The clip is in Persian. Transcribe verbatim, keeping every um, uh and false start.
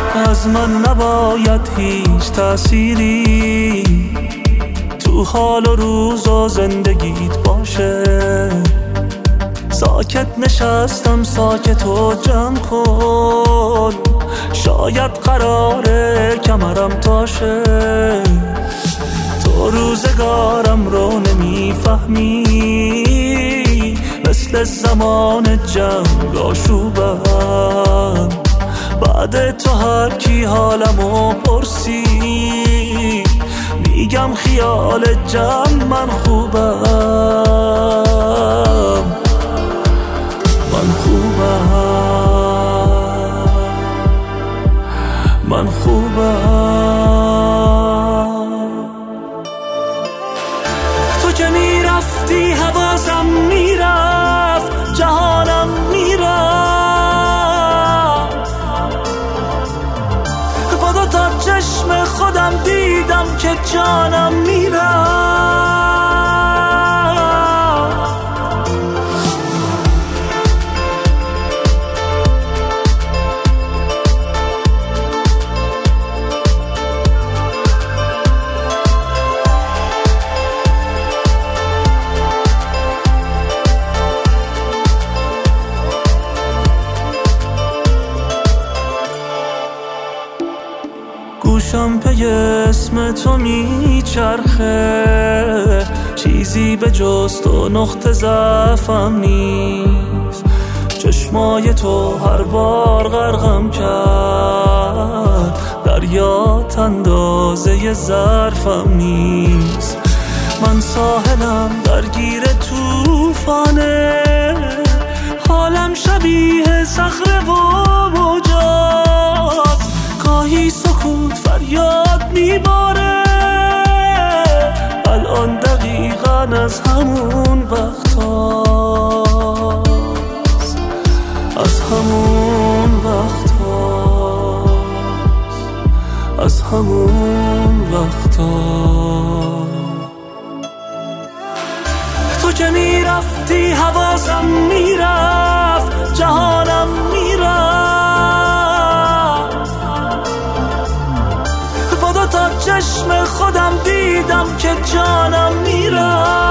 از من نباید هیچ تأثیری تو حال و روز و زندگیت باشه. ساکت نشستم ساکت و جمع کن، شاید قراره کمرم تاشه. تو روزگارم رو نمیفهمی، مثل زمان جنگ آشوبم. بعد تو هر کی حالمو پرسی، میگم خیال جمع من خوبم، من خوبم، من خوبم. تو که میرفتی حواسم میرفت، جهانم میرفت. با دو تا چشم خودم دیدم که جانم میرفت. گوشم پی اسم تو میچرخه، چیزی به جز تو نقطه ضعفم نیست. چشمای تو هر بار غرقم کرد، دریات اندازه ظرفم نیست. من ساحلم درگیر توفانه، حالم شبیه صخره و موجات. گاهی سکوت فریاد میباره، الان دقیقاً از همون وقت هاست، از همون وقت هاست، از همون وقت هاست. تو که میرفتی حواسم میرفت، جهانم میرفت. با دو تا چشم خودم دیدم که جانم میرفت.